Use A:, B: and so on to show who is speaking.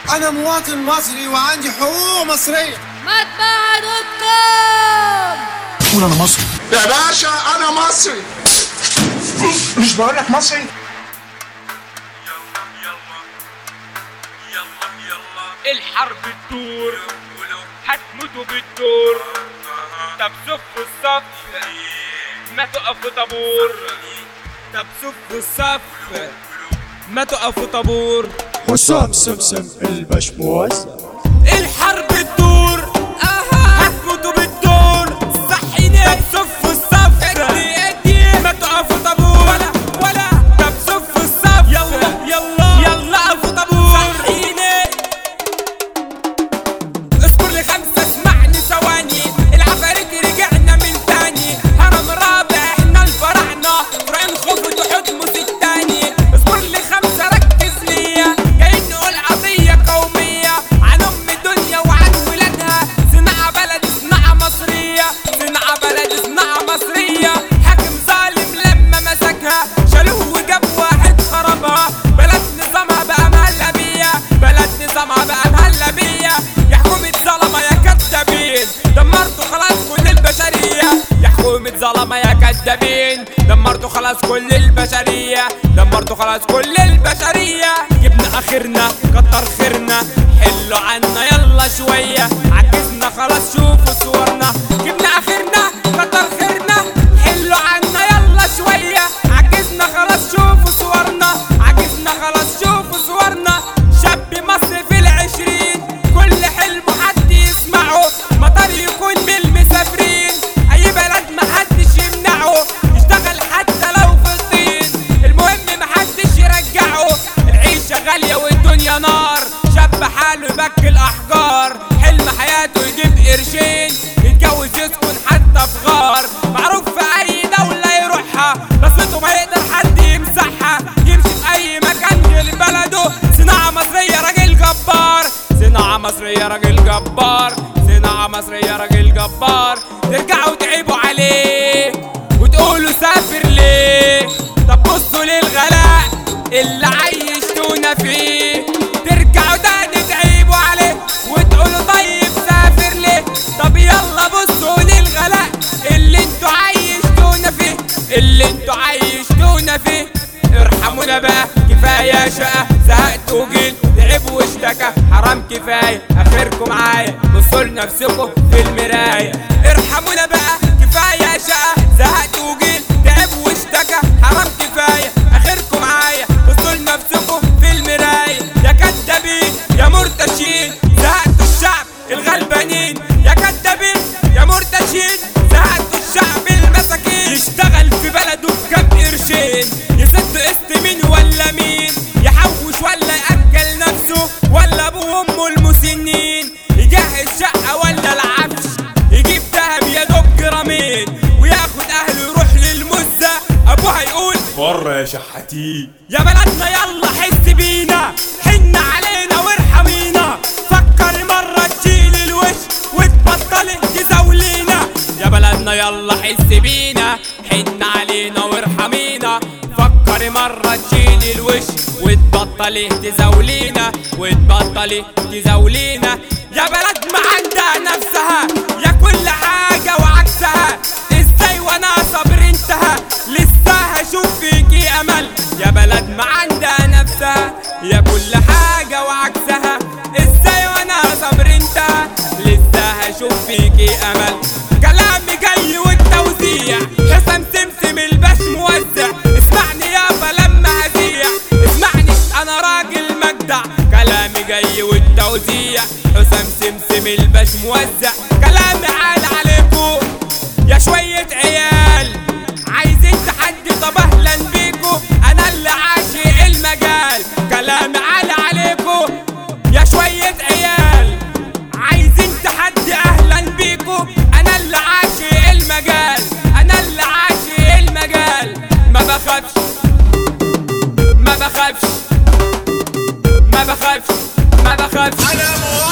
A: أنا مواطن مصري وعندي حقوق مصرية.
B: مطبعة دوت كوم.
C: قول أنا مصري
A: يا باشا، أنا مصري.
C: مش بقولك مصري؟
D: الحرب تدور هتموتوا بالدور. طب صفوا الصف ما تقفوا طابور. طب صفوا الصف ما تقفوا طابور.
C: حسام سمسم البشموز.
D: الحرب تدور هتموتوا بالدور. صحيني. طب صفوا الصف ما تقفوا طابور. ولا طب صفوا الصف يلا قفوا طابور. صحيني. اصبر لخمسة اسمعني ثواني. العفاريت رجعنا من تاني. هرم رابع احنا الفراعنة. فرعين خفت وحكموا التاني. اصبر لخمسة ركز ليا. جايين نقول قضية قومية عن ام الدنيا وعن ولادها. صناعة بلد صناعة مصرية. صناعة بلد صناعة مصرية. حاكم ظالم لما مسكها شالوه وجاب واحد خربها. بلد نظامها بقى مهلة بيا. بلد نظامها بقى مهلة بيا. يا حكومة ظلمة يا كدابين دمرتوا خلاص كل البشرية. يا حكومة ظلمة يا كدابين دمرتوا خلاص كل البشرية. دمرتوا خلاص كل البشرية. جبنا اخرنا كتر خيرنا. حلوا عنا يلا شوية. عجزنا خلاص شوفوا صورنا. جبنا اخرنا كتر خيرنا. حلوا عنا يلا شوية. عجزنا خلاص شوفوا صورنا. عجزنا خلاص شوفوا صورنا. شاب مصري في العشرين كل حلمه حد يسمعه. مطار يكون بالمسافرين. اي بلد محدش يمنعه. يشتغل حتى لو في الطين. المهم محدش يرجعه. العيشة غالية والدنيا نار. شاب حاله يبكي الاحجار. حلم حياته يجيب قرشين. يتجوز يسكن حتى في غار. معروف في اي دولة يروحها. رصيته ما يقدر حد يمسحها. يمشي في اي مكان غير بلده. صناعة مصرية راجل جبار. صناعة مصرية راجل جبار. صناعة مصرية راجل جبار. ترجعوا تعيبوا عليه وتقولوا سافر ليه. طب بصوا للغلاء اللي عيشتونا فيه. ترجعوا تاني تعيبوا عليه وتقولوا طيب سافر ليه. طب يلا بصوا للغلاء اللي انتوا عيشتونا فيه. اللي انتوا عيشتونا فيه. ارحمونا بقى كفاية شقة. زهقت وجيل تعب واشتكى. حرام كفاية اخركم معايا. بصوا لنفسكم في المراية. ارحمونا بقى كفاية شقة. زهقت وجيل تعب واشتكى. حرام كفاية اخركم معايا. بصوا لنفسكم في المراية. يا كدابين يا مرتشين زهقتوا الشعب الغلبانين. يا كدابين يا مرتشين زهقتوا الشعب المساكين. يشتغل في بلده بكام قرشين. يسد قسط مين ولا مين. يحوش ولا يأكل نفسه ولا ابوه وامه المسنين. يجهز شقة ولا العفش. يجيب دهب يا دوب جرامين. وياخد اهله يروح للمزة. ابوها يقول
E: بره يا شحاتين.
D: يا بلدنا يلا حس بينا. حن علينا وارحمينا. فكر مرة تشيل الوش وتبطل تزاولينا. يا بلدنا يلا حس بينا. حن علينا وارحمينا. فكر مرة تشيل الوش وتبطل تزاولينا. وتبطل تزاولينا. يا بلد ما عندها نفسها. يا كل حاجة وعكسها. ازاي وانا صبر انتهى. لسه هشوف فيكي امل. يا بلد ما عندها نفسها. يا كل حاجة وعكسها. ازاي وانا صبر انتهى. لسه هشوف فيكي امل. كلامي جاي والتوزيع حسام سمسم الباش موزع. اسمعني يابا لما هزيع. اسمعني انا راجل مجدع. كلامي جاي والتوزيع حسام سمسم الباش موزع. كلامي عال عليكو يا شوية عيال. عايزين تحدي طب اهلا بيكو. انا اللي عاشق المجال. كلامي عال عليكو يا شوية عيال. عايزين تحدي اهلا بيكو. انا اللي عاشق المجال. انا اللي عاشق المجال. ما بخافش ما بخافش ما بخافش ما بخافش.
A: أنا